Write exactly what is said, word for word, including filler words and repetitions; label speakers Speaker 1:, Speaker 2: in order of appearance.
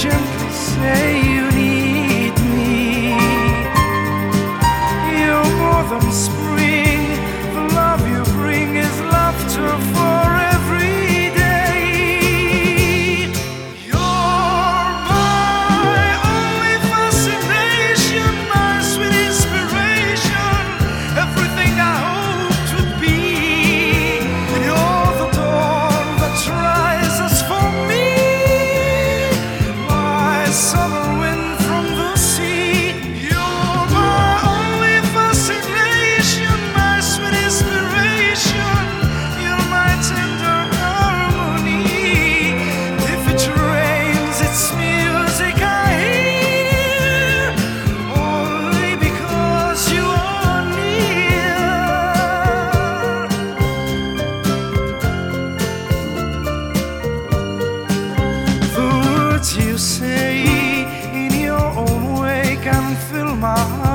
Speaker 1: gently say you need me. You're more than spring. The love you bring is laughter for every day. You're my only fascination, my sweet inspiration, everything I hoped would be. You're the dawn that rises for me, my summer wind from the sea. You're my only fascination, my sweet inspiration, you're my tender harmony. If it rains, it's music I hear, only because you are near. The words you say in your own way can fill my heart.